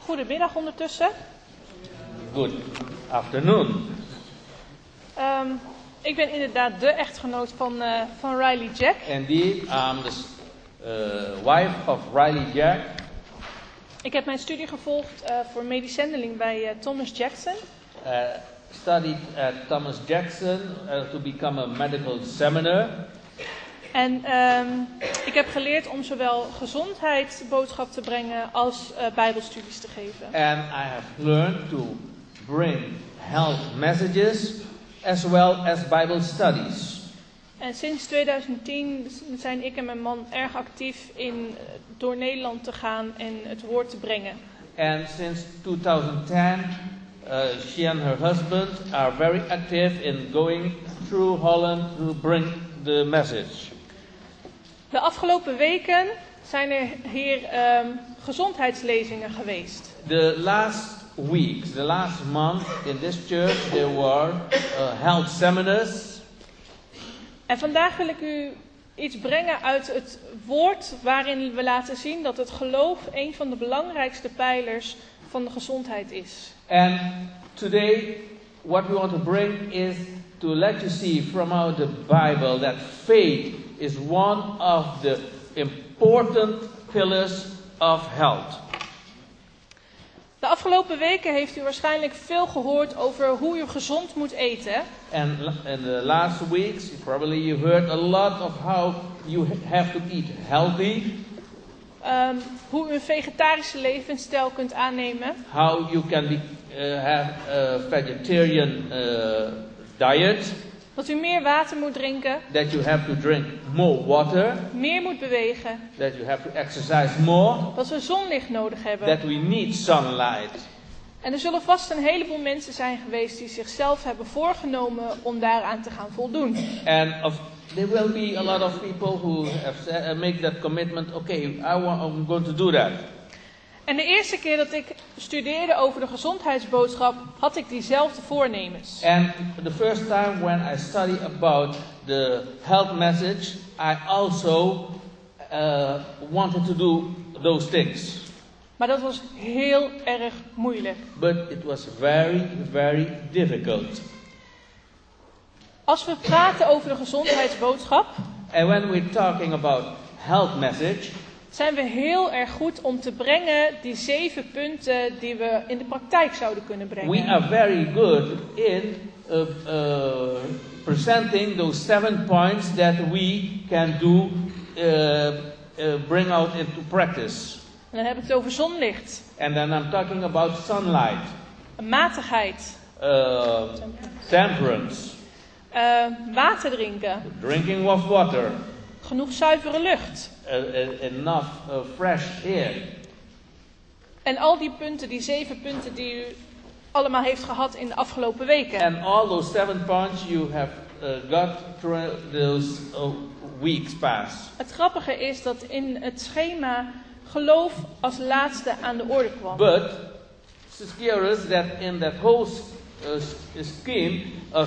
Goedemiddag ondertussen. Good afternoon. Ik ben inderdaad de echtgenoot van Riley Jack. Indeed, I'm the wife of Riley Jack. Ik heb mijn studie gevolgd voor medisch zendeling bij Thomas Jackson. Studied at Thomas Jackson to become a medical seminar. En ik heb geleerd om zowel gezondheidsboodschap te brengen als bijbelstudies te geven. And I have learned to bring health messages as well as Bible studies. En sinds 2010 zijn ik en mijn man erg actief in door Nederland te gaan en het woord te brengen. And since 2010, she and her husband are very active in going through Holland to bring the message. De afgelopen weken zijn er hier gezondheidslezingen geweest. The last weeks, the last month in this church, there were health seminars. En vandaag wil ik u iets brengen uit het woord waarin we laten zien dat het geloof een van de belangrijkste pijlers van de gezondheid is. And today, what we want to bring is to let you see from out the Bible that faith is one of the important pillars of health. De afgelopen weken heeft u waarschijnlijk veel gehoord over hoe u gezond moet eten. And in the last weeks, probably you heard a lot of how you have to eat healthy. Hoe u een vegetarische levensstijl kunt aannemen. How you can have a vegetarian diet. Dat u meer water moet drinken. That you have to drink more water. Meer moet bewegen. That you have to exercise more. Dat we zonlicht nodig hebben. That we need sunlight. En er zullen vast een heleboel mensen zijn geweest die zichzelf hebben voorgenomen om daaraan te gaan voldoen. And there will be a lot of people who have make that commitment. Okay, I'm going to do that. En de eerste keer dat ik studeerde over de gezondheidsboodschap, had ik diezelfde voornemens. And the first time when I studied about the health message, I also wanted to do those things. Maar dat was heel erg moeilijk. But it was very, very difficult. Als we praten over de gezondheidsboodschap, and when we're talking about health message, zijn we heel erg goed om te brengen die 7 punten die we in de praktijk zouden kunnen brengen. We are very good in presenting those 7 points that we can do, bring out into practice. En dan heb ik het over zonlicht. And then I'm talking about sunlight. Matigheid. Temperance. Water drinken. Drinking of water. Genoeg zuivere lucht. Enough fresh air. En al die punten, die 7 punten die u allemaal heeft gehad in de afgelopen weken. And all those 7 points you have got through those weeks past. Het grappige is dat in het schema geloof als laatste aan de orde kwam. But it's curious that in that whole scheme,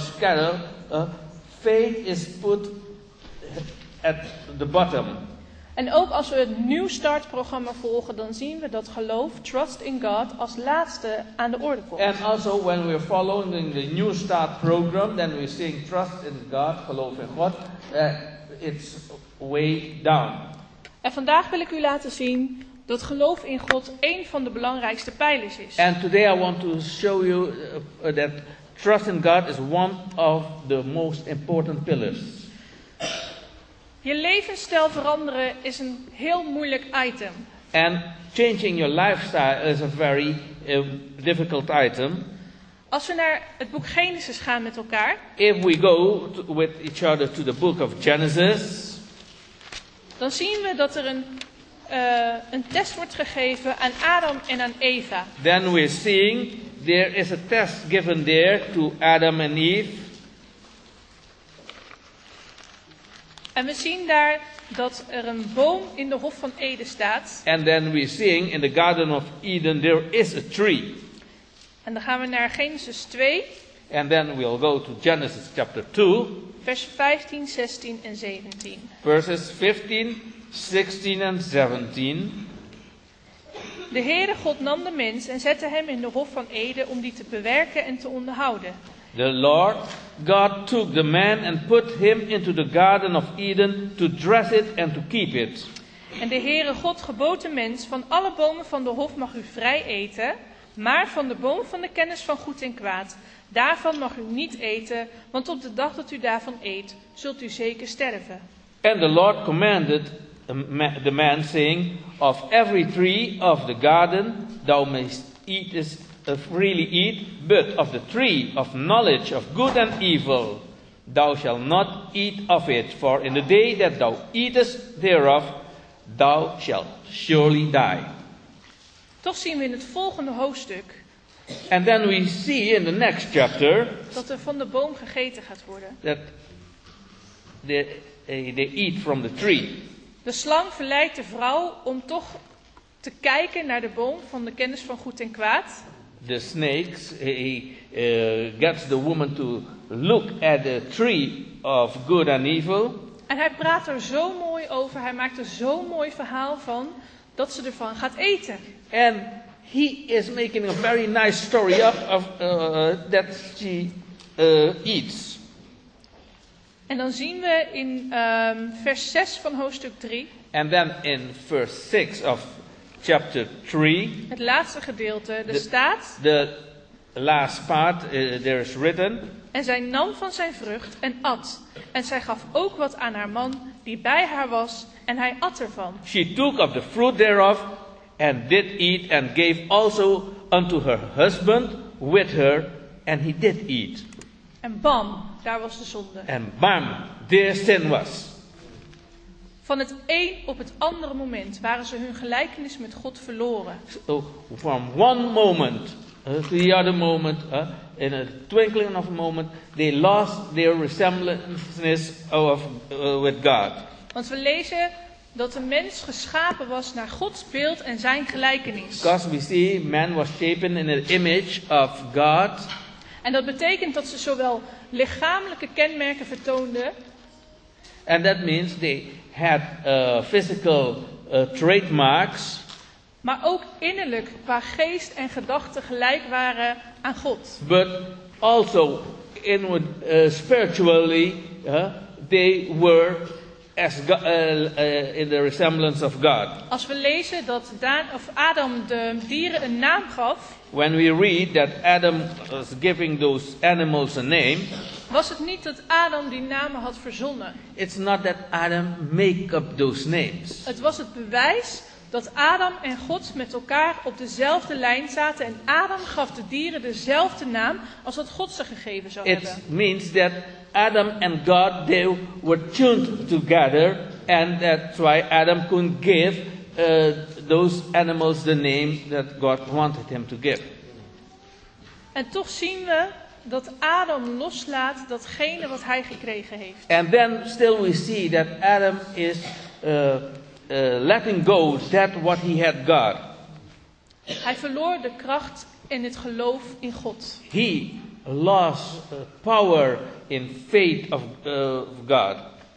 faith is put at the bottom. En ook als we het New Start programma volgen, dan zien we dat geloof, trust in God, als laatste aan de orde komt. And also when we're following the New Start program, then we're saying trust in God, geloof in God, it's way down. En vandaag wil ik u laten zien dat geloof in God een van de belangrijkste pijlers is. And today I want to show you that trust in God is one of the most important pillars. Je levensstijl veranderen is een heel moeilijk item. And changing your lifestyle is a very difficult item. Als we naar het boek Genesis gaan met elkaar. If we go with each other to the book of Genesis. Dan zien we dat er een test wordt gegeven aan Adam en aan Eva. Then we're seeing there is a test given there to Adam and Eve. En we zien daar dat er een boom in de Hof van Eden staat. And then we're seeing in the Garden of Eden there is a tree. En dan gaan we naar Genesis 2. And then we'll go to Genesis chapter 2. Vers 15, 16 en 17. Verses 15, 16 and 17. De Heere God nam de mens en zette hem in de hof van Eden om die te bewerken en te onderhouden. The Lord God took the man and put him into the garden of Eden to dress it and to keep it. En de Heere God gebood de mens: van alle bomen van de hof mag u vrij eten, maar van de boom van de kennis van goed en kwaad, daarvan mag u niet eten, want op de dag dat u daarvan eet, zult u zeker sterven. And the Lord commanded the man, saying, of every tree of the garden thou mayst freely eat, but of the tree of knowledge of good and evil thou shalt not eat of it, for in the day that thou eatest thereof thou shalt surely die. Toch zien we in het volgende hoofdstuk And then we see in the next chapter dat er van de boom gegeten gaat worden. that they eat from the tree. De slang verleidt de vrouw om toch te kijken naar de boom van de kennis van goed en kwaad. The snakes, he gets the woman to look at the tree of good and evil. En hij praat er zo mooi over, hij maakt er zo'n mooi verhaal van, dat ze ervan gaat eten. And he is making a very nice story up of that she eats. En dan zien we in vers 6 van hoofdstuk 3, And then in verse 6 of chapter 3, het laatste gedeelte, er staat: the last part, there is written, en zij nam van zijn vrucht en at. En zij gaf ook wat aan haar man die bij haar was, en hij at ervan. she took of the fruit thereof, and did eat, and gave also unto her husband with her, and he did eat. En bam, daar was de zonde. And bam, there sin was. Van het een op het andere moment waren ze hun gelijkenis met God verloren. So from one moment to the other moment, in a twinkling of a moment, they lost their resemblance with God. Want we lezen dat de mens geschapen was naar Gods beeld en zijn gelijkenis. Because we see man was shapen in the image of God. En dat betekent dat ze zowel lichamelijke kenmerken vertoonden, And that means they had physical trademarks, maar ook innerlijk qua geest en gedachten gelijk waren aan God. but also inward, spiritually, they were as in the resemblance of God. Als we lezen dat Adam de dieren een naam gaf, When we read that Adam was giving those animals a name, was het niet dat Adam die namen had verzonnen. it's not that Adam make up those names. Het was het bewijs dat Adam en God met elkaar op dezelfde lijn zaten en Adam gaf de dieren dezelfde naam als dat God ze gegeven zou It hebben. means that Adam and God, they were tuned together, and that's why Adam couldn't give those animals the name that God wanted him to give. En toch zien we dat Adam loslaat datgene wat hij gekregen heeft. And then still we see that Adam is letting go that what he had got. Hij verloor de kracht en het geloof in God. He lost power in faith of God.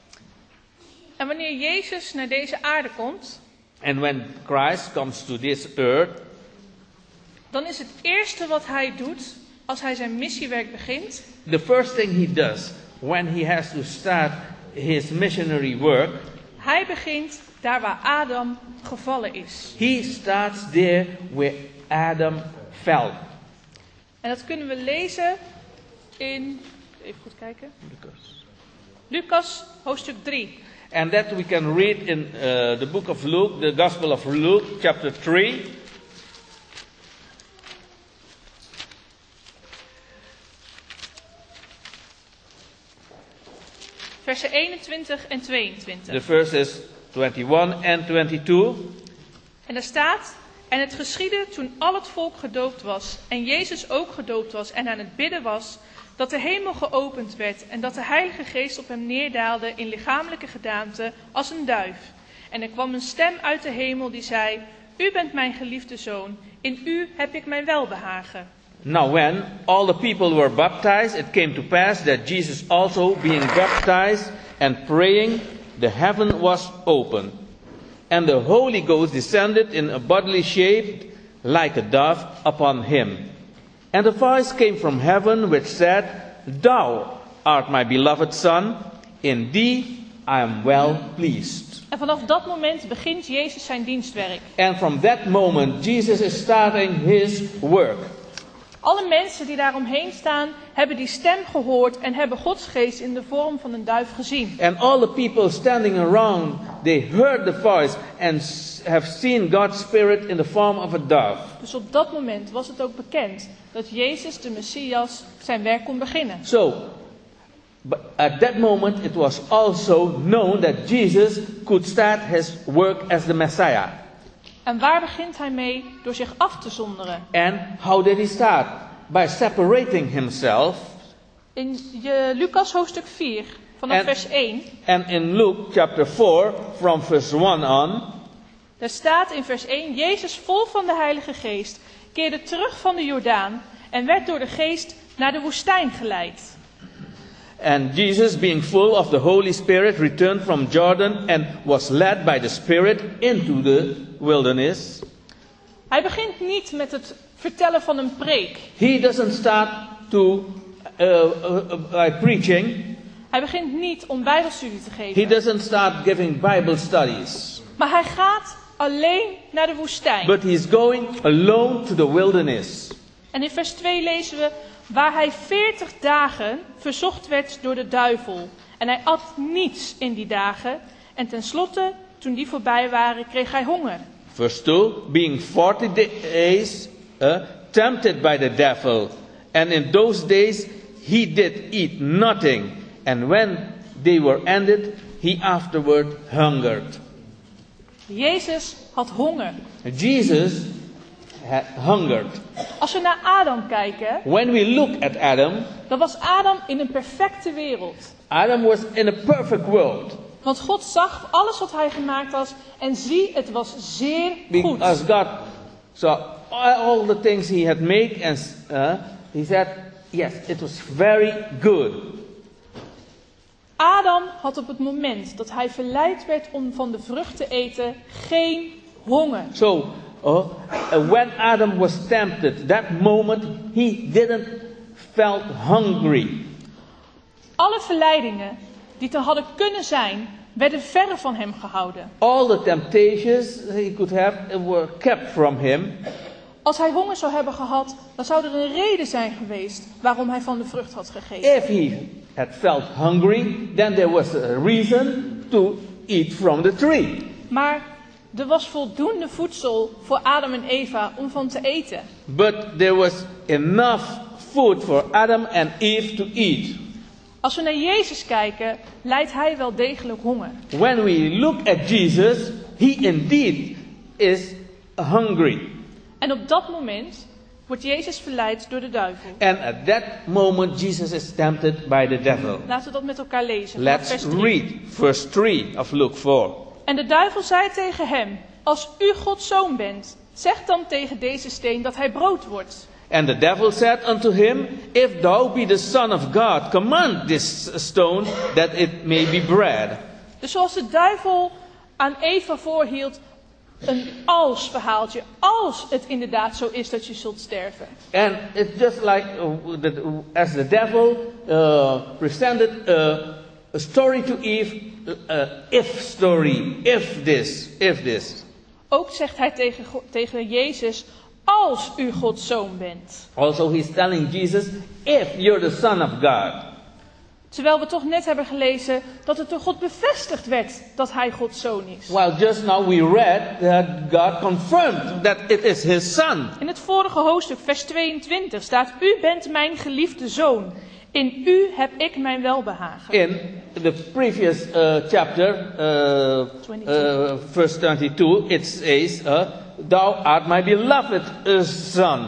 En wanneer Jezus naar deze aarde komt, And when Christ comes to this earth, dan is het eerste wat hij doet als hij zijn missiewerk begint, the first thing he does when he has to start his missionary work, hij begint daar waar Adam gevallen is. he starts there where Adam fell. En dat kunnen we lezen in, even goed kijken, Lucas hoofdstuk 3. And that we can read in the book of Luke, the Gospel of Luke, chapter 3. Versen 21 en 22. The verses 21 and 22. En daar staat: en het geschiedde toen al het volk gedoopt was en Jezus ook gedoopt was en aan het bidden was, dat de hemel geopend werd en dat de Heilige Geest op hem neerdaalde in lichamelijke gedaante als een duif. En er kwam een stem uit de hemel die zei: U bent mijn geliefde zoon, in u heb ik mijn welbehagen. Now when all the people were baptized, it came to pass that Jesus also, being baptized and praying, the heaven was open. and the Holy Ghost descended in a bodily shape like a dove upon him. And a voice came from heaven which said, Thou art my beloved Son, in thee I am well pleased. En vanaf dat moment begint Jezus zijn dienstwerk. And from that moment, Jesus is starting his work. Alle mensen die daaromheen staan, hebben die stem gehoord en hebben Gods geest in de vorm van een duif gezien. And all the people standing around, they heard the voice and have seen God's Spirit in the form of a dove. Dus op dat moment was het ook bekend dat Jezus, de Messias, zijn werk kon beginnen. So, but at that moment it was also known that Jesus could start his work as the Messiah. En waar begint hij mee? Door zich af te zonderen. And how did he start? By separating himself. In Lucas hoofdstuk 4, vanaf vers 1. And in Luke chapter 4, from verse 1 on. Daar staat in vers 1, Jezus vol van de Heilige Geest keerde terug van de Jordaan en werd door de Geest naar de woestijn geleid. And Jesus, being full of the Holy Spirit, returned from Jordan and was led by the Spirit into the wilderness. Hij begint niet met het vertellen van een preek. He doesn't start by preaching. Hij begint niet om Bijbelstudie te He geven. doesn't start giving Bible studies. Maar hij gaat alleen naar de woestijn. But he's going alone to the wilderness. En in vers 2 lezen we, waar hij 40 dagen verzocht werd door de duivel. En hij at niets in die dagen. En tenslotte, toen die voorbij waren, kreeg hij honger. Verse 2, being 40 days tempted by the devil. And in those days he did eat nothing. And when they were ended, he afterward hungered. Jezus had honger. Jesus had hungered. Als we naar Adam kijken, When we look at Adam, dan was Adam in een perfecte wereld. Adam was in a perfect world. Want God zag alles wat hij gemaakt was en zie, het was zeer goed. Because God saw all the things he had made and he said, yes, it was very good. Adam had op het moment dat hij verleid werd om van de vrucht te eten, geen honger. So, when Adam was tempted, that moment he didn't felt hungry. Alle verleidingen die er hadden kunnen zijn, werden verre van hem gehouden. All the temptations he could have were kept from him. Als hij honger zou hebben gehad, dan zou er een reden zijn geweest waarom hij van de vrucht had gegeten. If he had felt hungry, then there was a reason to eat from the tree. Maar er was voldoende voedsel voor Adam en Eva om van te eten. But there was enough food for Adam and Eve to eat. Als we naar Jezus kijken, lijdt hij wel degelijk honger. When we look at Jesus, he indeed is hungry. En op dat moment wordt Jezus verleid door de duivel. And at that moment, Jesus is tempted by the devil. Laten we dat met elkaar lezen. Vanaf Let's vers 3. read verse 3 of Luke 4. En de duivel zei tegen hem, als u Gods zoon bent, zeg dan tegen deze steen dat hij brood wordt. And the devil said unto him, If thou be the Son of God, command this stone that it may be bread. Dus zoals de duivel aan Eva voorhield, een als verhaaltje, als het inderdaad zo is dat je zult sterven. And it's just like as the devil presented a story to Eve, if story, if this. Ook zegt hij tegen Jezus, als u Gods zoon bent. Also he's telling Jesus, if you're the Son of God. Terwijl we toch net hebben gelezen dat het door God bevestigd werd dat hij Gods zoon is. Well, just now we read that God confirmed that it is his son. In het vorige hoofdstuk, vers 22, staat: U bent mijn geliefde zoon. In u heb ik mijn welbehagen. In the previous chapter, verse 22, it says, Thou art my beloved son.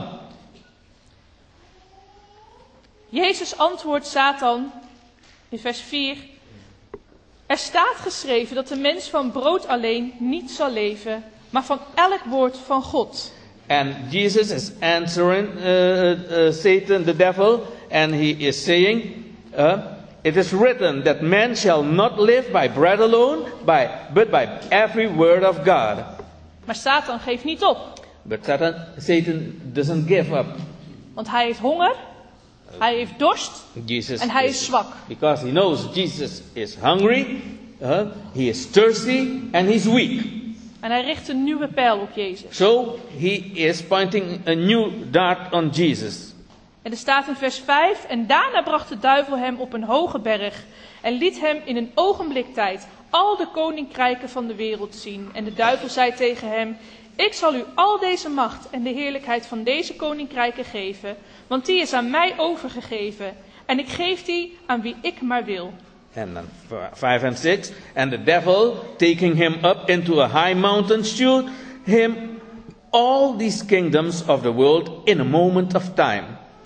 Jezus antwoordt Satan in vers 4. Er staat geschreven dat de mens van brood alleen niet zal leven, maar van elk woord van God. And Jesus is answering Satan, the devil, and he is saying, It is written that man shall not live by bread alone, but by every word of God. Maar Satan geeft niet op. But Satan doesn't give up. Want hij heeft honger, hij heeft dorst en hij is zwak. Because he knows Jesus is hungry, he is thirsty, and he's weak. En hij richt een nieuwe pijl op Jezus. So he is pointing a new dart on Jesus. En er staat in vers 5, en daarna bracht de duivel hem op een hoge berg en liet hem in een ogenblik tijd al de koninkrijken van de wereld zien. En de duivel zei tegen hem, ik zal u al deze macht en de heerlijkheid van deze koninkrijken geven, want die is aan mij overgegeven en ik geef die aan wie ik maar wil. And then 5 and 6, and the devil, taking him up into a high mountain, showed him all these kingdoms of the world in a moment of time.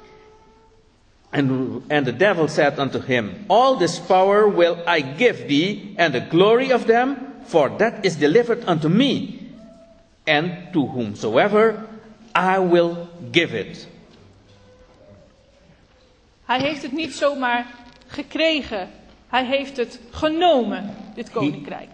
And the devil said unto him, all this power will I give thee, and the glory of them, for that is delivered unto me, and to whomsoever I will give it. Hij heeft het niet zomaar gekregen. Hij heeft het genomen, dit koninkrijk.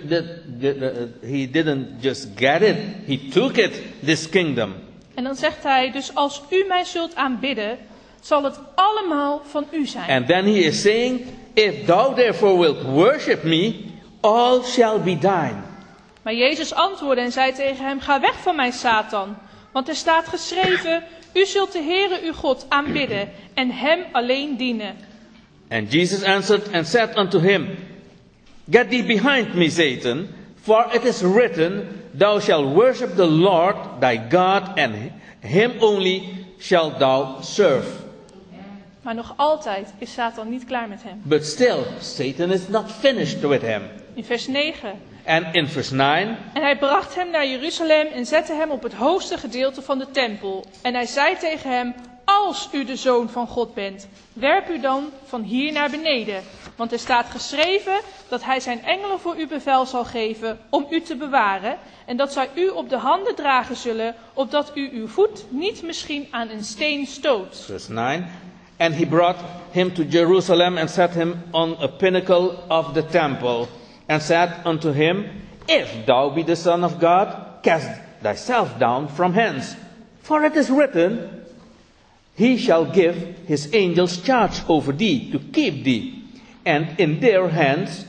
He didn't just get it, he took it, this kingdom. En dan zegt hij, dus als u mij zult aanbidden, zal het allemaal van u zijn. And then he is saying, if thou therefore wilt worship me, all shall be thine. Maar Jezus antwoordde en zei tegen hem, ga weg van mij, Satan. Want er staat geschreven, u zult de Heere uw God aanbidden en hem alleen dienen. And Jesus answered and said unto him, get thee behind me, Satan, for it is written, thou shalt worship the Lord thy God, and him only shalt thou serve. Maar nog altijd is Satan niet klaar met hem. But still, Satan is not finished with him. In vers 9. And in verse 9. En hij bracht hem naar Jeruzalem en zette hem op het hoogste gedeelte van de tempel. En hij zei tegen hem, als u de Zoon van God bent, werp u dan van hier naar beneden. Want er staat geschreven dat hij zijn engelen voor u bevel zal geven om u te bewaren. En dat zij u op de handen dragen zullen, opdat u uw voet niet misschien aan een steen stoot. Verse 9. And he brought him to Jerusalem and set him on a pinnacle of the temple. And said unto him, if thou be the Son of God, cast thyself down from hence. For it is written, he shall give his angels charge over thee, to keep thee. And in their hands,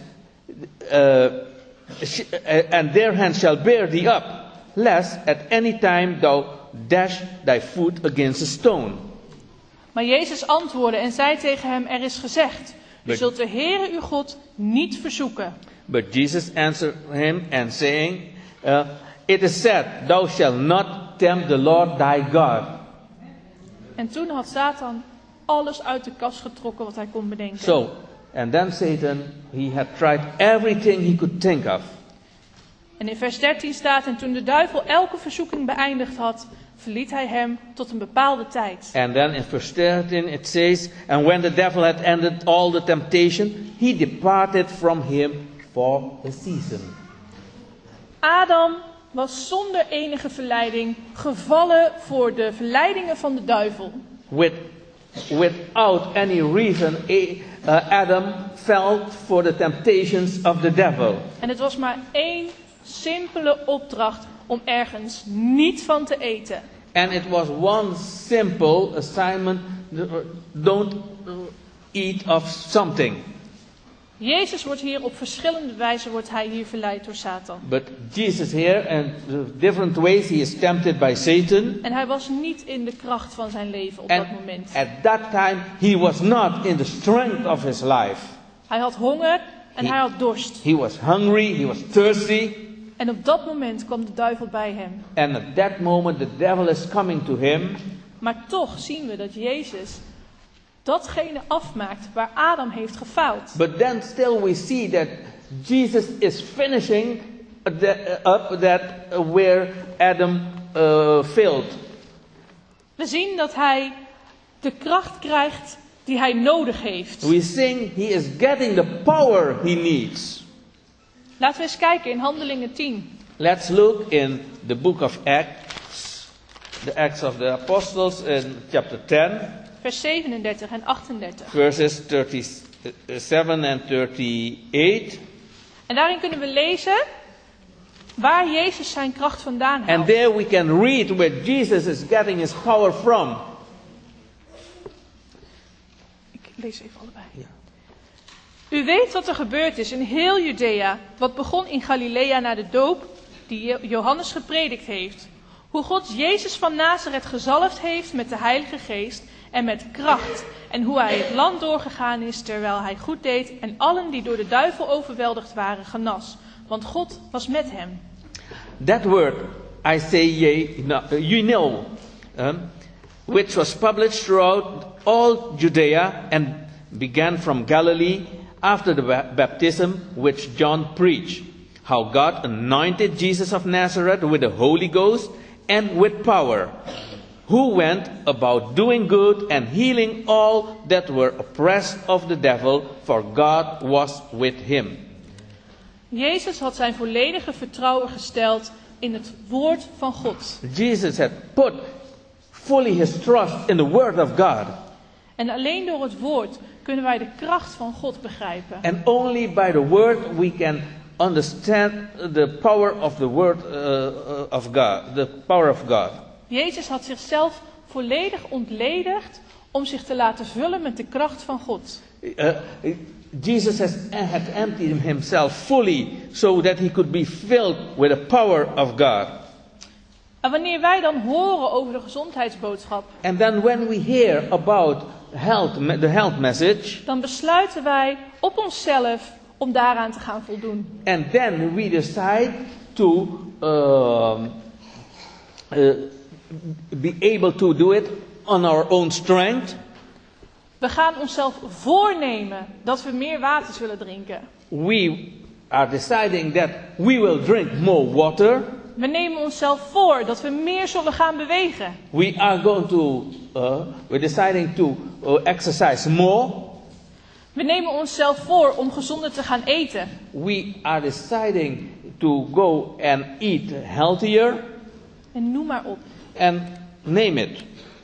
shall bear thee up, lest at any time thou dash thy foot against a stone. Maar Jezus antwoordde en zei tegen hem, er is gezegd, u zult de Heere uw God niet verzoeken. But Jesus answered him and saying, it is said, thou shalt not tempt the Lord thy God. En toen had Satan alles uit de kast getrokken wat hij kon bedenken. So, and then Satan, he had tried everything he could think of. En in vers 13 staat, en toen de duivel elke verzoeking beëindigd had, verliet hij hem tot een bepaalde tijd. And then in verse 13 it says, and when the devil had ended all the temptation, he departed from him for a season. Adam was zonder enige verleiding gevallen voor de verleidingen van de duivel. Without any reason, Adam fell for the temptations of the devil. En het was maar één simpele opdracht om ergens niet van te eten. And it was one simple assignment, don't eat of something. Jezus wordt hier op verschillende wijzen verleid door Satan. But Jesus here, and different ways, he is tempted by Satan. En hij was niet in de kracht van zijn leven op dat moment. At that time, he was not in the strength of his life. Hij had honger en hij had dorst. He was hungry, he was thirsty. En op dat moment kwam de duivel bij hem. And at that moment, the devil is coming to him. Maar toch zien we dat Jezus datgene afmaakt waar Adam heeft gefaald. But then still we see that Jesus is finishing up that where Adam failed. We zien dat hij de kracht krijgt die hij nodig heeft. We sing he is getting the power he needs. Laten we eens kijken in Handelingen 10. Let's look in the book of Acts, the Acts of the Apostles in chapter 10. Vers 37 en 38. Verses 37 7 and 38. En daarin kunnen we lezen waar Jezus zijn kracht vandaan haalt. And there we can read where Jesus is getting his power from. Ik lees even allebei. Ja. U weet wat er gebeurd is in heel Judea, wat begon in Galilea na de doop die Johannes gepredikt heeft. Hoe God Jezus van Nazareth gezalfd heeft met de Heilige Geest en met kracht. En hoe hij het land doorgegaan is terwijl hij goed deed en allen die door de duivel overweldigd waren genas. Want God was met hem. That word, I say ye, you know, which was published throughout all Judea and began from Galilee after the baptism which John preached. How God anointed Jesus of Nazareth with the Holy Ghost and with power, who went about doing good and healing all that were oppressed of the devil, for God was with him. Jezus had zijn volledige vertrouwen gesteld in het woord van God. Jesus had put fully his trust in the word of God. En alleen door het woord kunnen wij de kracht van God begrijpen. And only by the word we can understand the power of the word of God, the power of God. Jezus had zichzelf volledig ontledigd om zich te laten vullen met de kracht van God. Jesus had emptied himself fully so that he could be filled with the power of God. En wanneer wij dan horen over de gezondheidsboodschap, And then when we hear about health, the health message, dan besluiten wij op onszelf om daaraan te gaan voldoen. and then we decide to be able to do it on our own strength. We gaan onszelf voornemen dat we meer water zullen drinken. We are deciding that we will drink more water. We nemen onszelf voor dat we meer zullen gaan bewegen. We are going to, we're deciding to exercise more. We nemen onszelf voor om gezonder te gaan eten. We are deciding to go and eat healthier. En noem maar op. And name it.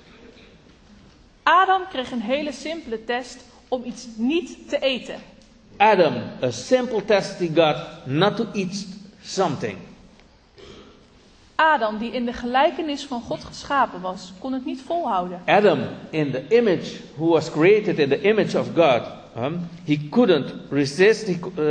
Adam kreeg een hele simpele test om iets niet te eten. Adam, a simple test he got not to eat something. Adam, die in de gelijkenis van God geschapen was, kon het niet volhouden. Adam, in the image, who was created in the image of God, he couldn't resist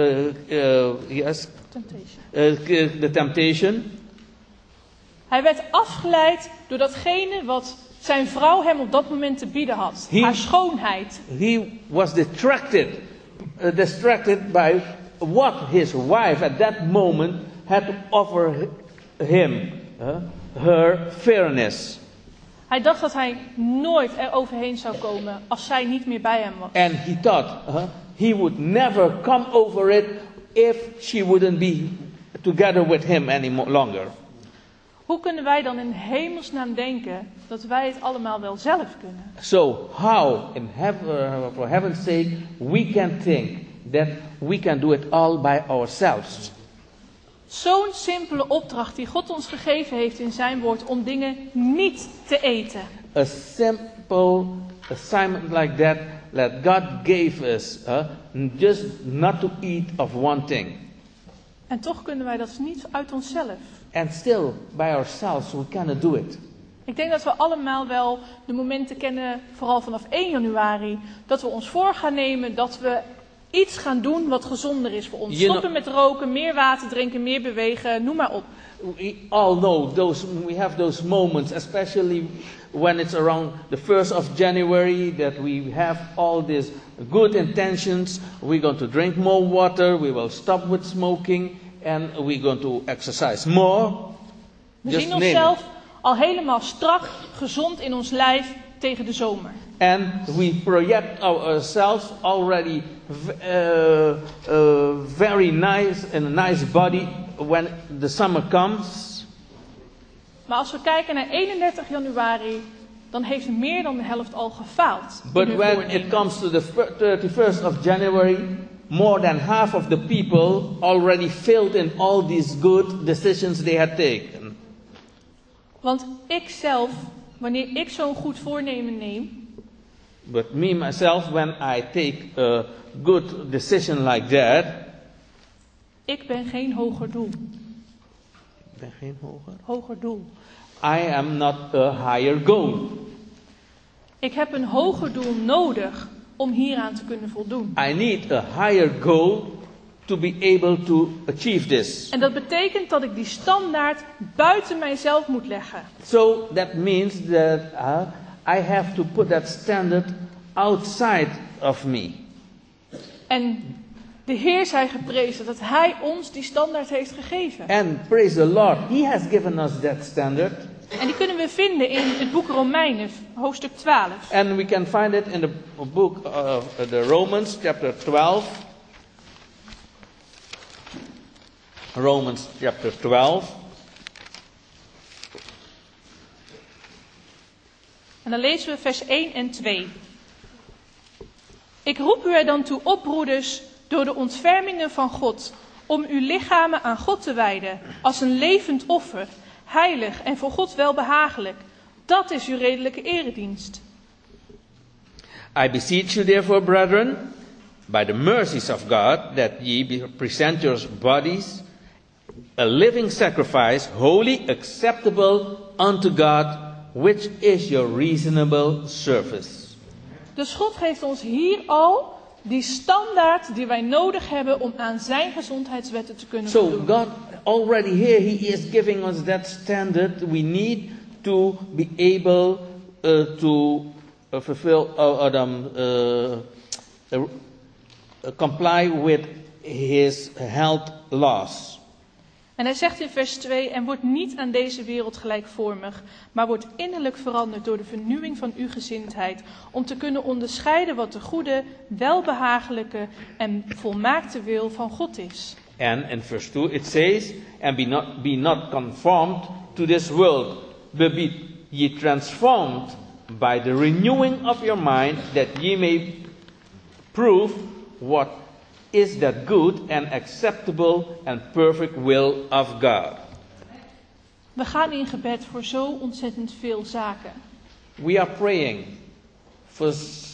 the temptation. Hij werd afgeleid door datgene wat zijn vrouw hem op dat moment te bieden had. Haar schoonheid. He was distracted by what his wife at that moment had to offer him, her fairness. Hij dacht dat hij nooit er overheen zou komen als zij niet meer bij hem was. And he thought he would never come over it if she wouldn't be together with him any longer. Hoe kunnen wij dan in hemelsnaam denken dat wij het allemaal wel zelf kunnen? So how, for heaven's sake, we can think that we can do it all by ourselves? Zo'n simpele opdracht die God ons gegeven heeft in zijn woord om dingen niet te eten. A simple assignment like that God gave us, just not to eat of one thing. En toch kunnen wij dat niet uit onszelf. And still, by ourselves, we cannot do it. Ik denk dat we allemaal wel de momenten kennen, vooral vanaf 1 januari, dat we ons voor gaan nemen dat we iets gaan doen wat gezonder is voor ons. Stoppen met roken, meer water drinken, meer bewegen, noem maar op. We all know we have those moments, especially when it's around the 1st of January, that we have all these good intentions. We're going to drink more water, we will stop with smoking, and we're going to exercise more. We zien onszelf al helemaal strak, gezond in ons lijf tegen de zomer. And we project ourselves already very nice, in a nice body when the summer comes. Maar als we kijken naar 31 januari, dan heeft meer dan de helft al gefaald. But when it comes to the 31st of January, more than half of the people already failed in all these good decisions they had taken. Want ik zelf, wanneer ik zo'n goed voornemen neem, But me, myself, when I take a good decision like that. Ik ben geen hoger doel. Ik ben geen hoger. Hoger doel. I am not a higher goal. Ik heb een hoger doel nodig om hieraan te kunnen voldoen. I need a higher goal to be able to achieve this. En dat betekent dat ik die standaard buiten mijzelf moet leggen. So that means that I have to put that standard outside of me. En de Heer zij geprezen dat Hij ons die standaard heeft gegeven. And praise the Lord, He has given us that standard. En die kunnen we vinden in het boek Romeinen, hoofdstuk 12. And we can find it in the book of the Romans, chapter 12. Romans chapter 12. En dan lezen we vers 1 en 2. Ik roep u er dan toe op, broeders, door de ontfermingen van God, om uw lichamen aan God te wijden, als een levend offer, heilig en voor God welbehagelijk. Dat is uw redelijke eredienst. I beseech you therefore, brethren, by the mercies of God, that ye present your bodies a living sacrifice, holy, acceptable unto God, which is your reasonable service. Dus God geeft ons hier al die standaard die wij nodig hebben om aan zijn gezondheidswetten te kunnen voldoen. So God already here, He is giving us that standard. We need to be able to fulfill comply with His health laws. En hij zegt in vers 2, en wordt niet aan deze wereld gelijkvormig, maar wordt innerlijk veranderd door de vernieuwing van uw gezindheid, om te kunnen onderscheiden wat de goede, welbehagelijke en volmaakte wil van God is. And in verse 2 it says, and be not conformed to this world, but be ye transformed by the renewing of your mind, that ye may prove what is that good and acceptable and perfect will of God. We gaan in gebed voor zo ontzettend veel zaken. We are praying for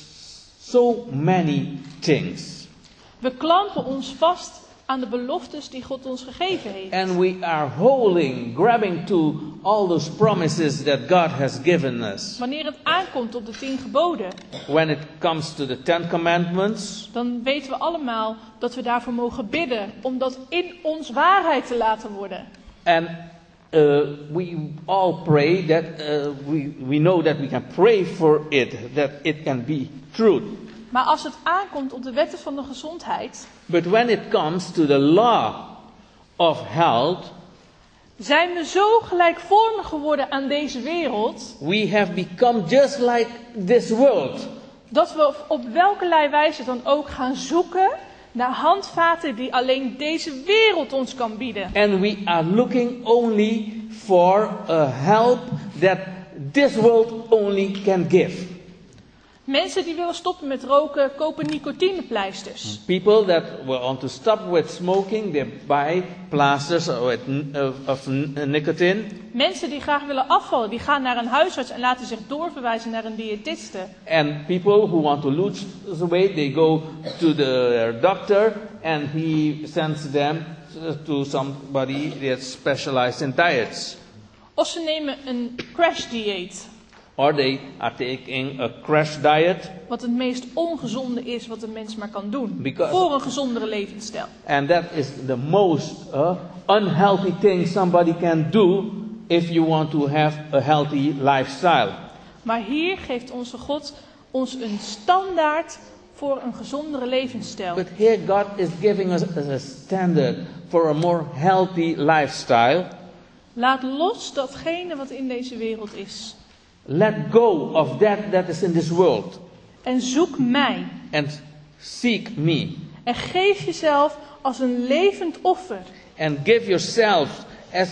so many things. We klampen ons vast aan de beloftes die God ons gegeven heeft. And we are grabbing to all those promises that God has given us. Wanneer het aankomt op de 10 geboden, When it comes to the 10 commandments, dan weten we allemaal dat we daarvoor mogen bidden om dat in ons waarheid te laten worden. and we all pray that we know that we can pray for it, that it can be truth. Maar als het aankomt op de wetten van de gezondheid, But when it comes to the law of health, zijn we zo gelijkvormig geworden aan deze wereld, we have become just like this world. dat we op welkerlei wijze dan ook gaan zoeken naar handvaten die alleen deze wereld ons kan bieden. And we are looking only for a help that this world only can give. Mensen die willen stoppen met roken, kopen nicotinepleisters. People that want to stop with smoking, they buy plasters of nicotine. Mensen die graag willen afvallen, die gaan naar een huisarts en laten zich doorverwijzen naar een diëtiste. And people who want to lose weight, they go to their doctor and he sends them to somebody that specializes in diets. Of ze nemen een crash dieet. Or they are taking a crash diet. Wat het meest ongezonde is wat een mens maar kan doen. Because- Voor een gezondere levensstijl. And that is the most unhealthy thing somebody can do if you want to have a healthy lifestyle. Maar hier geeft onze God ons een standaard voor een gezondere levensstijl. But here God is giving us a standard for a more healthy lifestyle. Laat los datgene wat in deze wereld is. Let go of that is in this world. En zoek mij. And seek me. En geef jezelf als een levend offer. And give yourself as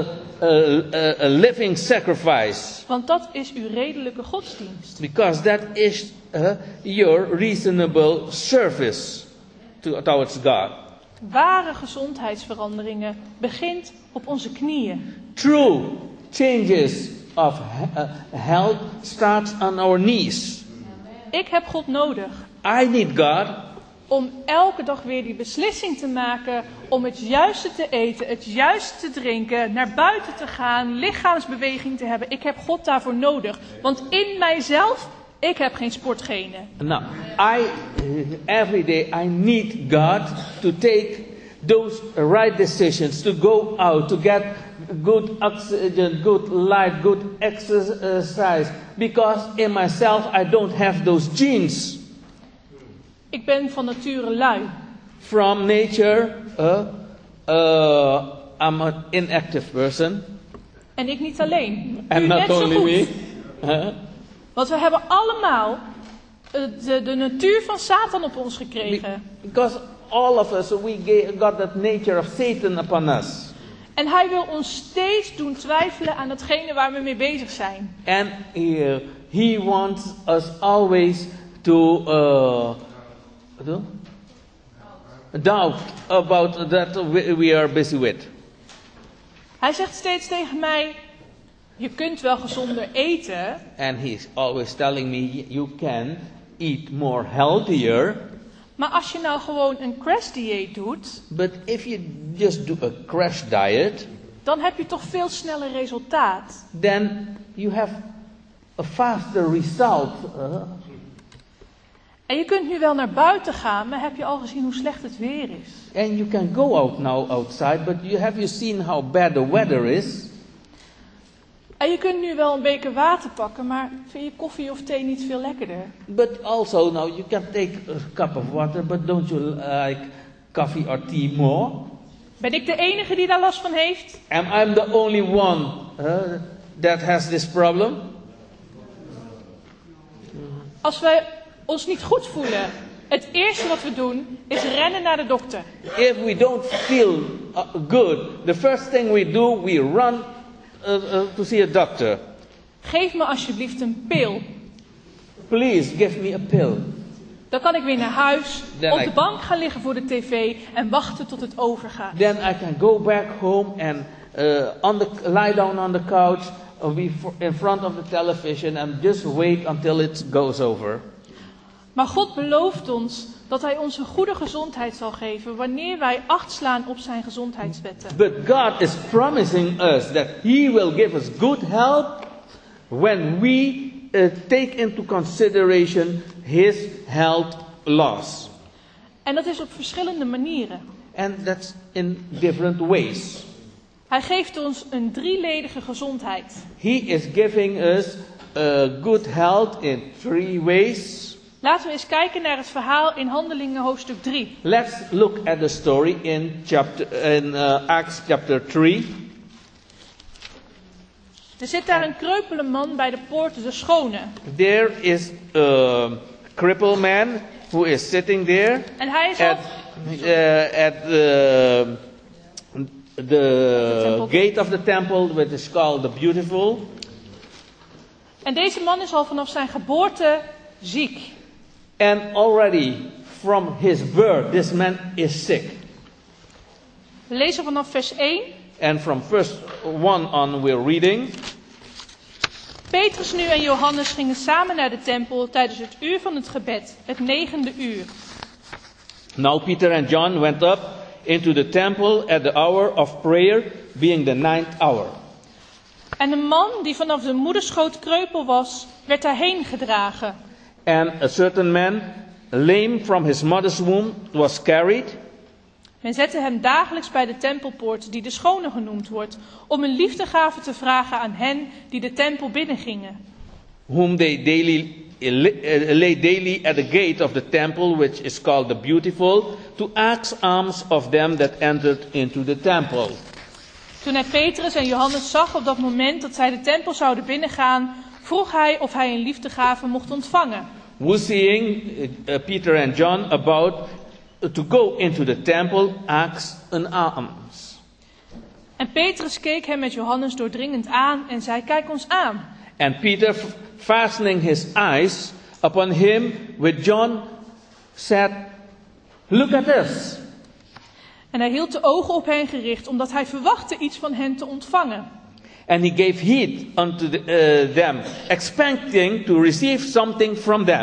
a living sacrifice. Want dat is uw redelijke godsdienst. Because that is your reasonable service towards God. Ware gezondheidsveranderingen begint op onze knieën. True changes of health starts on our knees. ik heb God nodig. I need God Om elke dag weer die beslissing te maken om het juiste te eten, het juiste te drinken, naar buiten te gaan, lichaamsbeweging te hebben. Ik heb God daarvoor nodig. Want in mijzelf, ik heb geen sportgenen. Now, every day I need God to take those right decisions, to go out, to get good oxygen, good light, good exercise. Because in myself I don't have those genes. Ik ben van nature lui. From nature, I'm an inactive person. En ik niet alleen. And U not net zo only goed. me. Want we hebben allemaal de natuur van Satan op ons gekregen. Because all of us, got that nature of Satan upon us. En hij wil ons steeds doen twijfelen aan datgene waar we mee bezig zijn. And he wants us always to doubt about that we are busy with. Hij zegt steeds tegen mij, je kunt wel gezonder eten. And he's always telling me, you can eat more healthier. Maar als je nou gewoon een crash dieet doet, But if you just do a crash diet, dan heb je toch veel sneller resultaat. then you have a faster result. En je kunt nu wel naar buiten gaan, maar heb je al gezien hoe slecht het weer is? And you can go out now outside, but have you seen how bad the weather is? En je kunt nu wel een beker water pakken, maar vind je koffie of thee niet veel lekkerder? But also now you can take a cup of water, but don't you like coffee or tea more? Ben ik de enige die daar last van heeft? Am I the only one that has this problem? Als wij ons niet goed voelen, het eerste wat we doen is rennen naar de dokter. If we don't feel good, the first thing we do, we run to see a doctor. Geef me alsjeblieft een pil. Please give me a pill. Dan kan ik weer naar huis, Then op de bank gaan liggen voor de tv en wachten tot het overgaat. Then I can go back home and lie down on the couch in front of the television and just wait until it goes over. Maar God belooft ons dat Hij ons een goede gezondheid zal geven wanneer wij acht slaan op zijn gezondheidswetten. But God is promising us that He will give us good health when we take into consideration His health laws. En dat is op verschillende manieren. And that's in different ways. Hij geeft ons een drieledige gezondheid. He is giving us good health in 3 ways. Laten we eens kijken naar het verhaal in Handelingen hoofdstuk 3. Let's look at the story in Acts chapter 3. Er zit daar een kreupele man bij de poort de Schone. There is a crippled man who is sitting there En hij is at the gate of the temple, which is called the Beautiful. En deze man is al vanaf zijn geboorte ziek. And already from his birth, this man is sick. We lezen vanaf vers 1. And from verse 1 on we're reading. Petrus nu en Johannes gingen samen naar de tempel tijdens het uur van het gebed, het 9e uur. Now Peter and John went up into the temple at the hour of prayer, being the 9th hour. En een man die vanaf de moederschoot kreupel was, werd daarheen gedragen. And a certain man, lame from his mother's womb, was carried. Men zette hem dagelijks bij de tempelpoort, die de Schone genoemd wordt, om een liefdegave te vragen aan hen die de tempel binnengingen. Whom they lay daily at the gate of the temple, which is called the Beautiful, to ask alms of them that entered into the temple. Toen hij Petrus en Johannes zag op dat moment dat zij de tempel zouden binnengaan, vroeg hij of hij een liefdegave mocht ontvangen. Who seeing Peter and John about to go into the temple, asked an alms. En Petrus keek hem met Johannes doordringend aan en zei, kijk ons aan. And Peter, fastening his eyes upon him with John, said, look at us. En hij hield de ogen op hen gericht, omdat hij verwachtte iets van hen te ontvangen. And he gave heed unto them, expecting to receive something from them.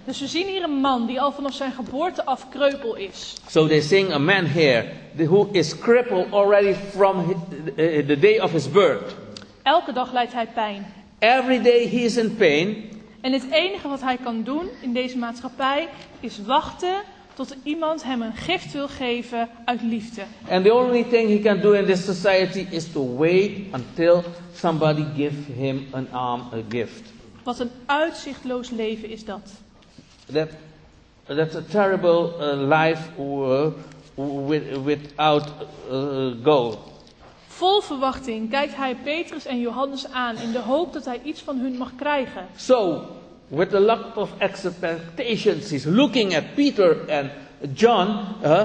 Dus we zien hier een man die al vanaf zijn geboorte af kreupel is. So they're saying a man here who is crippled already from the day of his birth. Elke dag lijdt hij pijn. Every day he is in pain. En het enige wat hij kan doen in deze maatschappij is wachten tot iemand hem een gift wil geven uit liefde. And the only thing he can do in this society is to wait until somebody gives him an arm, a gift. Wat een uitzichtloos leven is dat. That's a terrible life without goal. Vol verwachting kijkt hij Petrus en Johannes aan in de hoop dat hij iets van hun mag krijgen. So, with a lot of expectations, he's looking at Peter and John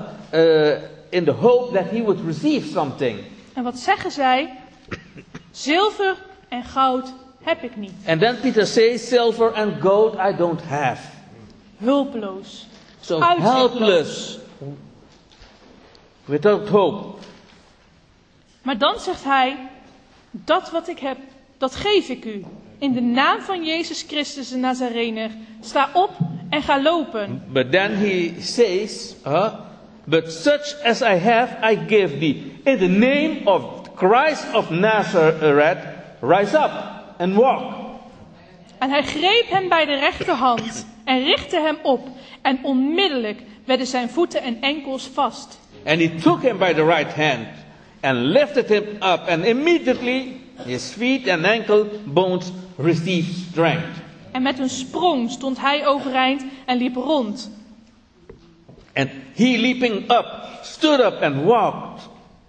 in the hope that he would receive something. En wat zeggen zij? Zilver en goud heb ik niet. And then Peter says, silver and gold I don't have. Hulpeloos. So Uitzichtloos. helpless. Without hope. Maar dan zegt hij, dat wat ik heb, dat geef ik u. In de naam van Jezus Christus de Nazarener, sta op en ga lopen. But then he says, but such as I have, I give thee. In the name of Christ of Nazareth, rise up and walk. En hij greep hem bij de rechterhand en richtte hem op. En onmiddellijk werden zijn voeten en enkels vast. And he took him by the right hand and lifted him up. And immediately his feet and ankle bones received strength. En met een sprong stond hij overeind en liep rond. And he leaping up, stood up and walked.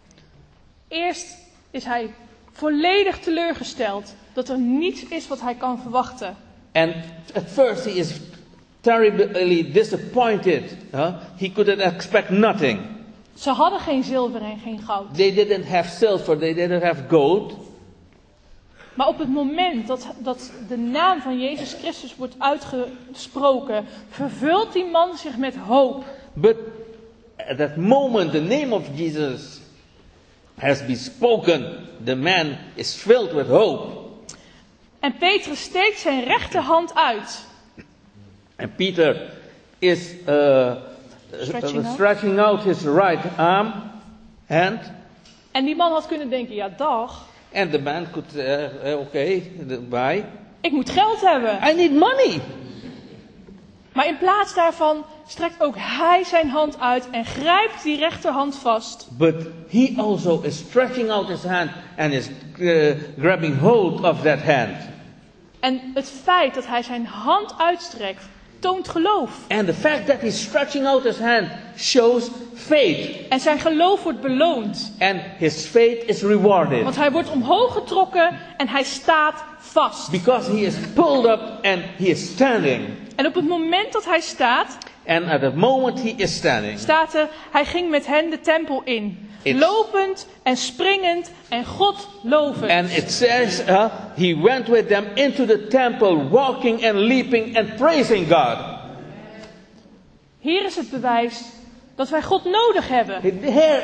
Eerst is hij volledig teleurgesteld dat er niets is wat hij kan verwachten. And at first he is terribly disappointed. He couldn't expect nothing. Ze hadden geen zilver en geen goud. They didn't have silver, they didn't have gold. Maar op het moment dat de naam van Jezus Christus wordt uitgesproken, vervult die man zich met hoop. But at that moment the name of Jesus has been spoken. The man is filled with hope. En Petrus steekt zijn rechterhand uit. And Peter is stretching out his right hand. En die man had kunnen denken, ja dag. And the man could okay, bye. Ik moet geld hebben. I need money. Maar in plaats daarvan strekt ook hij zijn hand uit en grijpt die rechterhand vast. But he also is stretching out his hand and is grabbing hold of that hand. En het feit dat hij zijn hand uitstrekt, toont geloof. And the fact that he's stretching out his hand shows faith. En zijn geloof wordt beloond. And his faith is rewarded. Want hij wordt omhoog getrokken en hij staat vast. Because he is pulled up and he is standing. En op het moment dat hij staat, And at the moment he is standing, staat er, hij ging met hen de tempel in. Lopend en springend en God lovend. and it says he went with them into the temple, walking and leaping and praising God. Hier is het bewijs dat wij God nodig hebben. Here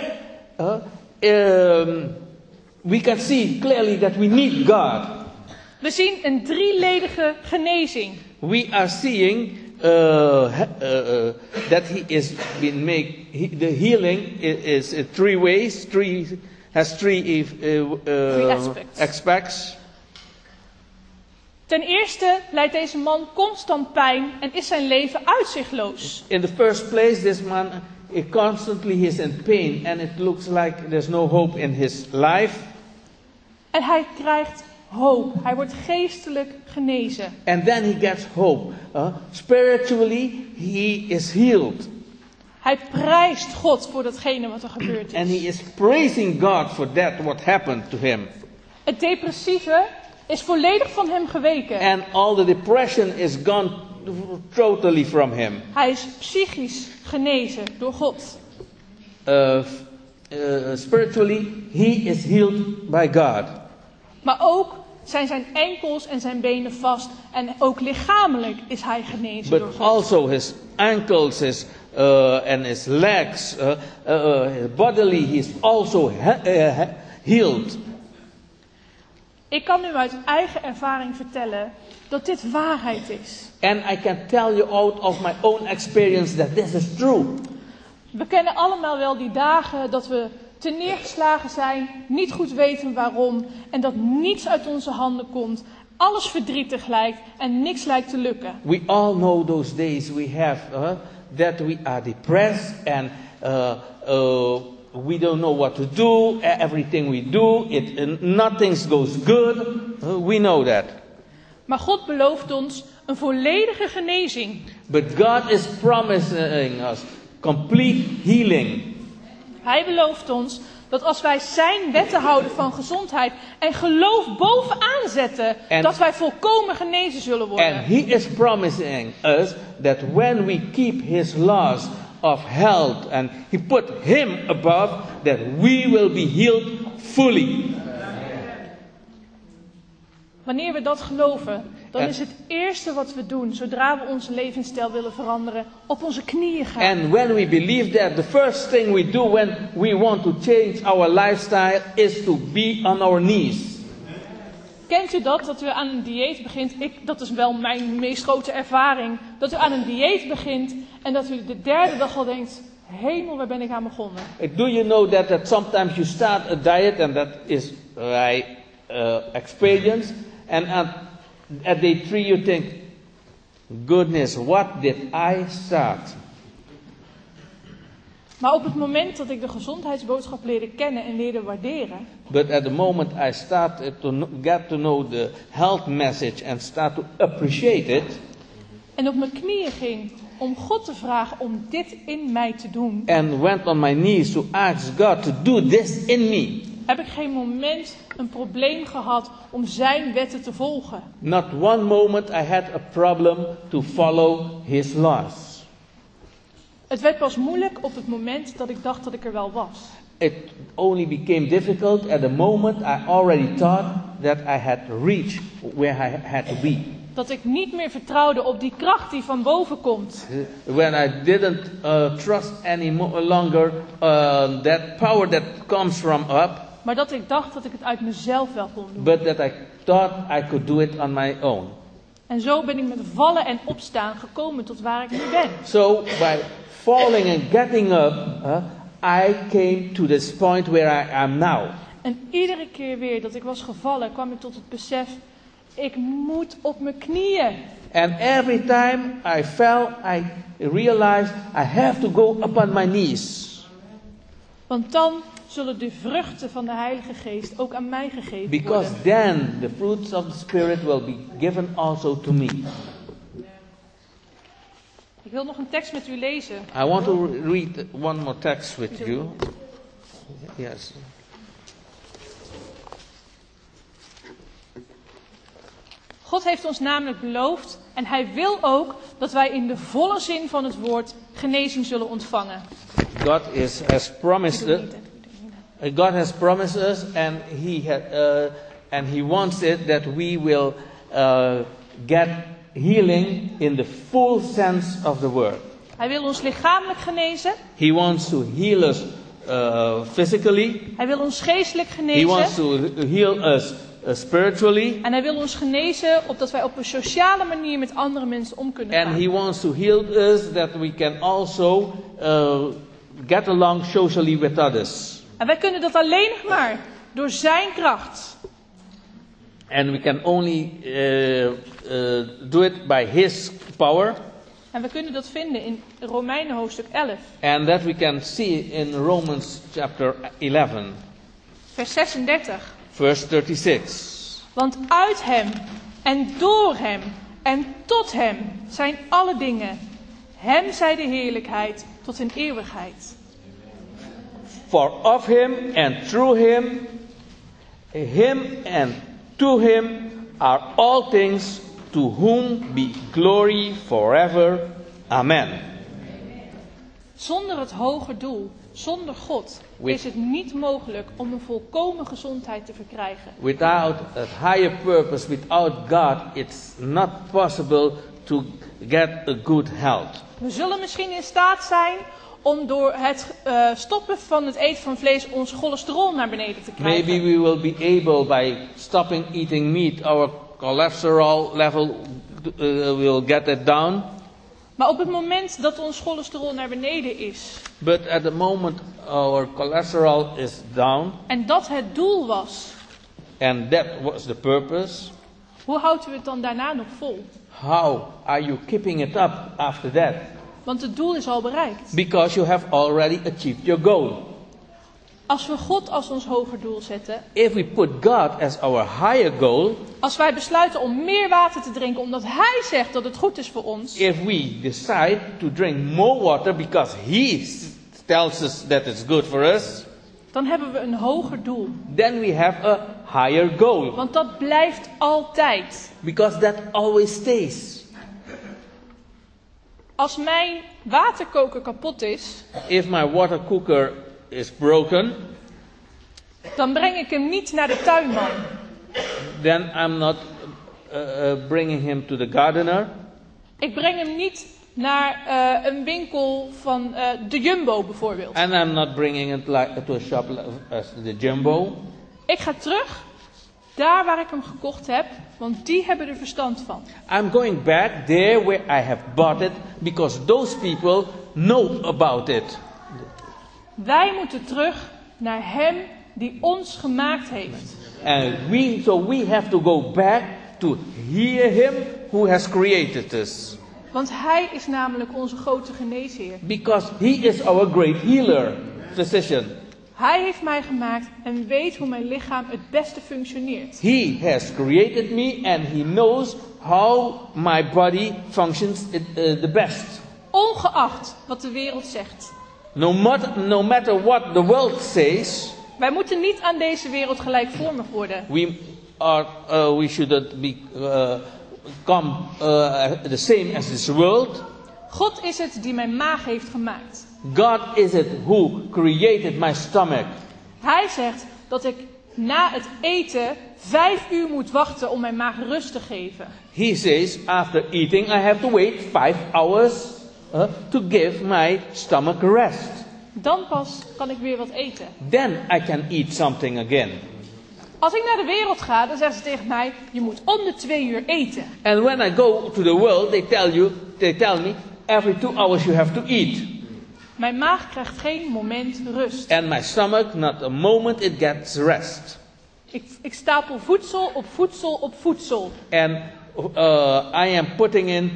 we can see clearly that we need God. We zien een drieledige genezing. We are seeing that he is been made. The healing is three ways. Has three aspects. Ten eerste lijdt deze man constant pijn en is zijn leven uitzichtloos. In the first place, this man constantly is in pain, and it looks like there's no hope in his life. En hij krijgt hoop. Hij wordt geestelijk genezen. And then he gets hope. Spiritually, he is healed. Hij prijst God voor datgene wat er gebeurd And he is. is praising God for that what happened to him. Het depressieve is volledig van hem geweken. And all the depression is gone totally from him. Hij is psychisch genezen door God. Spiritually, he is healed by God. Maar ook zijn zijn enkels en zijn benen vast. En ook lichamelijk is hij genezen door But God. also his ankles and his legs, bodily, he is also healed. Ik kan u uit eigen ervaring vertellen dat dit waarheid is. And I can tell you out of my own experience that this is true. We kennen allemaal wel die dagen dat we te neergeslagen zijn, niet goed weten waarom en dat niets uit onze handen komt, alles verdrietig lijkt en niks lijkt te lukken. We all know those days we have that we are depressed and we don't know what to do. Everything we do, nothing goes good. We know that. Maar God belooft ons een volledige genezing. But God is promising us complete healing. Hij belooft ons dat als wij zijn wetten houden van gezondheid en geloof bovenaan zetten, dat wij volkomen genezen zullen worden. And He is promising us that when we keep His laws of health and He put Him above, that we will be healed fully. Wanneer we dat geloven, dan is het eerste wat we doen, zodra we onze levensstijl willen veranderen, op onze knieën gaan. And when we believe that, the first thing we do when we want to change our lifestyle is to be on our knees. Kent u dat u aan een dieet begint? Dat is wel mijn meest grote ervaring. Dat u aan een dieet begint en dat u de derde dag al denkt, hemel, waar ben ik aan begonnen? Do you know that sometimes you start a diet and that is my experience, and at day 3 you think, goodness, what did I start? Maar op het moment dat ik de gezondheidsboodschap leerde kennen en leerde waarderen. But at the moment I started to get to know the health message and start to appreciate it. En op mijn knieën ging om God te vragen om dit in mij te doen. And went on my knees to ask God to do this in me. Heb ik geen moment een probleem gehad om zijn wetten te volgen. Not one moment I had a problem to follow His laws. Het werd pas moeilijk op het moment dat ik dacht dat ik er wel was. It only became difficult at the moment I already thought that I had reached where I had to be. Dat ik niet meer vertrouwde op die kracht die van boven komt. When I didn't trust any longer that power that comes from up. Maar dat ik dacht dat ik het uit mezelf wel kon doen. But that I thought I could do it on my own. En zo ben ik met vallen en opstaan gekomen tot waar ik nu ben. So by falling and getting up, I came to this point where I am now. En iedere keer weer dat ik was gevallen, kwam ik tot het besef, ik moet op mijn knieën. And every time I fell, I realized I have to go up on my knees. Want dan zullen de vruchten van de Heilige Geest ook aan mij gegeven Because worden. then the fruits of the Spirit will be given also to me. Ik wil nog een tekst met u lezen. I want to read one more text with you. Yes. God heeft ons namelijk beloofd en Hij wil ook dat wij in de volle zin van het woord genezing zullen ontvangen. God has promised us, and He wants it that we will get healing in the full sense of the word. Hij wil ons lichamelijk genezen. He wants to heal us physically. Hij wil ons geestelijk He genezen. wants to heal us spiritually. En Hij wil ons genezen opdat wij op een sociale manier met andere mensen om kunnen gaan. And He wants to heal us that we can also get along socially with others. En wij kunnen dat alleen nog maar door Zijn kracht. And we can only do it by His power. En we kunnen dat vinden in Romeinen hoofdstuk 11. And that we can see in Romans chapter 11. Vers 36. Verse 36. Want uit Hem en door Hem en tot Hem zijn alle dingen. Hem zij de heerlijkheid tot in eeuwigheid. For of Him and through Him and to Him are all things, to whom be glory forever. Amen. Zonder het hoger doel, zonder God, is het niet mogelijk om een volkomen gezondheid te verkrijgen. Without a higher purpose, without God, it's not possible to get a good health. We zullen misschien in staat zijn om door het stoppen van het eten van vlees ons cholesterol naar beneden te krijgen. Maybe we will be able, by stopping eating meat, our cholesterol level will get it down. Maar op het moment dat ons cholesterol naar beneden is, But at the moment our cholesterol is down, en dat het doel was, and that was the purpose, hoe houden we het dan daarna nog vol? how are you keeping it up after that? Want het doel is al bereikt. Because you have already achieved your goal. Als we God als ons hoger doel zetten, If we put God as our higher goal, als wij besluiten om meer water te drinken omdat Hij zegt dat het goed is voor ons, if we decide to drink more water because He tells us that it's good for us, dan hebben we een hoger doel. then we have a higher goal. Want dat blijft altijd. Because that always stays. Als mijn waterkoker kapot is, If my water cooker is broken, dan breng ik hem niet naar de tuinman. then I'm not bringing him to the gardener. Ik breng hem niet naar een winkel van de Jumbo bijvoorbeeld. And I'm not bringing it to a shop as the Jumbo. Ik ga terug daar waar ik hem gekocht heb, want die hebben er verstand van. I'm going back there where I have bought it because those people know about it. Wij moeten terug naar Hem die ons gemaakt heeft. And we have to go back to hear Him who has created us. Want Hij is namelijk onze grote geneesheer. Because He is our great healer, physician. Hij heeft mij gemaakt en weet hoe mijn lichaam het beste functioneert. He has created me and He knows how my body functions the best. Ongeacht wat de wereld zegt. No matter what the world says, Wij moeten niet aan deze wereld gelijkvormig worden. we shouldn't become the same as this world. God is het die mijn maag heeft gemaakt. God is it who created my stomach. Hij zegt dat ik na het eten 5 uur moet wachten om mijn maag rust te geven. He says, after eating, I have to wait 5 hours to give my stomach rest. Dan pas kan ik weer wat eten. Then I can eat something again. Als ik naar de wereld ga, dan zeggen ze tegen mij, je moet om de 2 uur eten. And when I go to the world, they tell me, every 2 hours you have to eat. Mijn maag krijgt geen moment rust. And my stomach, not a moment it gets rest. Ik stapel voedsel op voedsel op voedsel. And I am putting in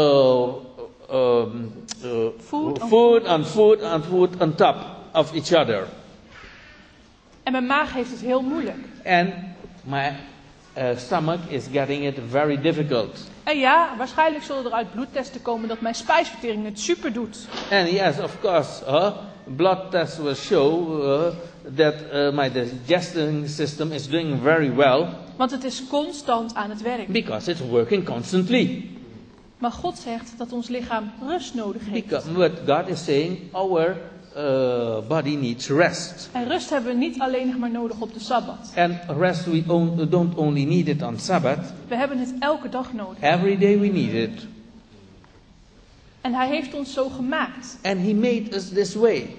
food on top of each other. En mijn maag heeft het heel moeilijk. And my stomach is getting it very difficult. En ja, waarschijnlijk zullen er uit bloedtesten komen dat mijn spijsvertering het super doet. And yes, of course, blood tests will show that my digesting system is doing very well. Want het is constant aan het werk. Because it's working constantly. Maar God zegt dat ons lichaam rust nodig heeft. But God is saying our body needs rest. En rust hebben we niet alleen nog maar nodig op de Sabbat. And rest we don't only need it on Sabbath. We hebben het elke dag nodig. Every day we need it. En Hij heeft ons zo gemaakt. And He made us this way.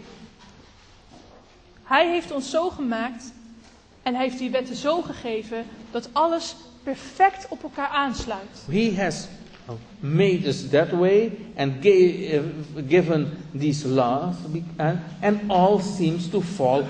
Hij heeft ons zo gemaakt en Hij heeft die wetten zo gegeven dat alles perfect op elkaar aansluit. He has made us that way and given these laws and all seems to fall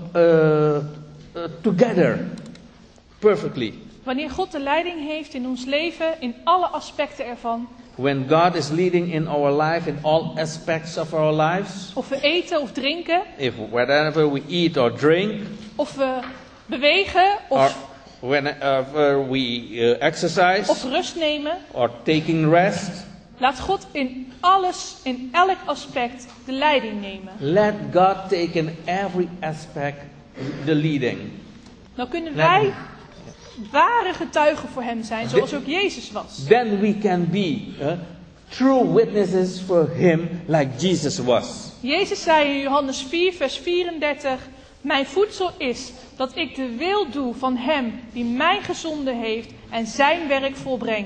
together perfectly. Wanneer God de leiding heeft in ons leven, in alle aspecten ervan. When God is leading in our life, in all aspects of our lives. Of we eten of drinken. Whenever we eat or drink. Of we bewegen. Of whenever we exercise. Of rust nemen. Or taking rest. Laat God in alles, in elk aspect, de leiding nemen. Let God take in every aspect the leading. Dan kunnen wij ware getuigen voor Hem zijn, zoals ook Jezus was. Then we can be true witnesses for Him like Jesus was. Jezus zei in Johannes 4 vers 34, mijn voedsel is dat ik de wil doe van Hem die mij gezonden heeft en zijn werk volbreng.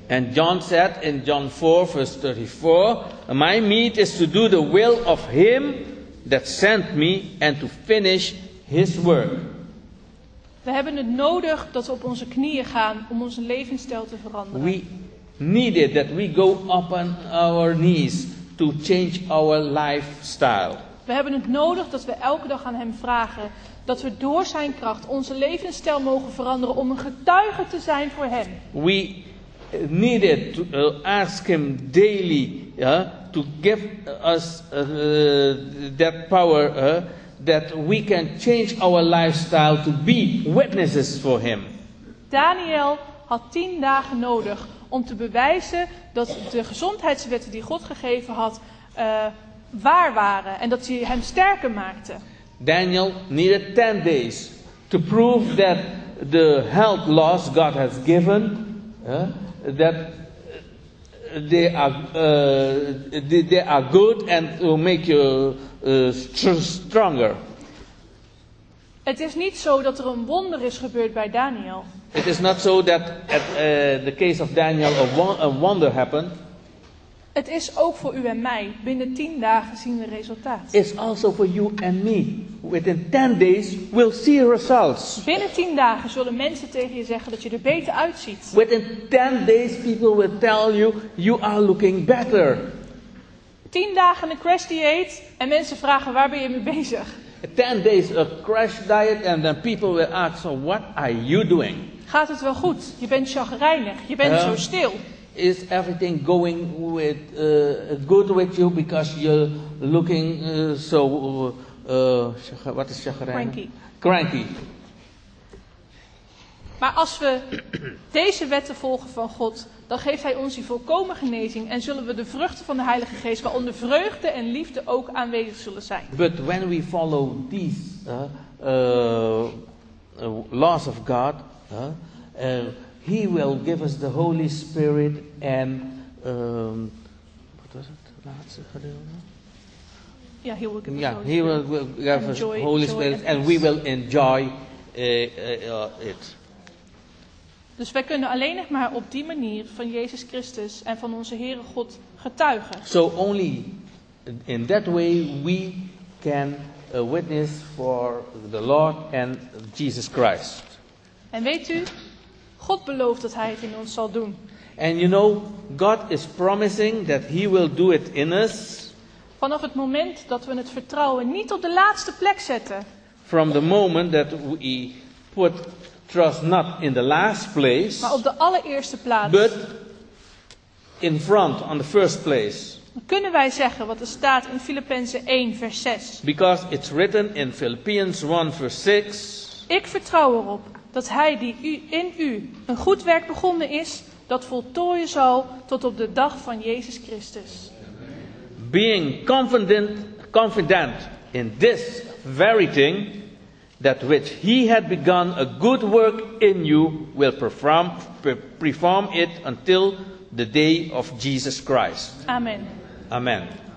And John said in John 4 verse 34, my meat is to do the will of him that sent me and to finish his work. We hebben het nodig dat we op onze knieën gaan om onze levensstijl te veranderen. We need it that we go up on our knees to change our lifestyle. We hebben het nodig dat we elke dag aan hem vragen dat we door zijn kracht onze levensstijl mogen veranderen om een getuige te zijn voor hem. We need it to ask him daily to give us that power that we can change our lifestyle to be witnesses for him. Daniel had 10 dagen nodig om te bewijzen dat de gezondheidswetten die God gegeven had waar waren en dat die hem sterker maakten. Daniel needed 10 days to prove that the health laws God has given, that they are good and will make you stronger. Het is niet zo dat er een wonder is gebeurd bij Daniel. It is not so that at the case of Daniel a wonder happened. Het is ook voor u en mij. Binnen 10 dagen zien we resultaat. It's also for you and me. Within 10 days we'll see results. Binnen 10 dagen zullen mensen tegen je zeggen dat je er beter uitziet. Within 10 days people will tell you you are looking better. 10 dagen een crash dieet en mensen vragen waar ben je mee bezig? 10 days a crash diet and then people will ask, so what are you doing? Gaat het wel goed? Je bent chagrijnig. Je bent zo stil. Is everything going with good with you because you're looking what is chagrijnig? Cranky. Maar als we deze wetten volgen van God, dan geeft hij ons die volkomen genezing en zullen we de vruchten van de Heilige Geest, waaronder vreugde en liefde, ook aanwezig zullen zijn. But when we follow these laws of God, He will give us the Holy Spirit and what was it? Laatste gedeelte. Yeah, He will give us Yeah, Holy He Spirit. will give us Joy, Holy joy Spirit, and and we will enjoy it. Dus wij kunnen alleen nog maar op die manier van Jezus Christus en van onze Heere God getuigen. So only in that way we can witness for the Lord and Jesus Christ. En weet u, God belooft dat Hij het in ons zal doen. And you know, God is promising that He will do it in us. Vanaf het moment dat we het vertrouwen niet op de laatste plek zetten. From the moment that we put trust not in the last place, Maar op de allereerste plaats. but in front, on the first place. Dan kunnen wij zeggen wat er staat in Filippenzen 1 vers 6. Because it's written in Philippians 1 verse 6. Ik vertrouw erop dat Hij die in u een goed werk begonnen is, dat voltooien zal tot op de dag van Jezus Christus. Being confident in this very thing, that which He had begun a good work in you will perform it until the day of Jesus Christ. Amen. Amen.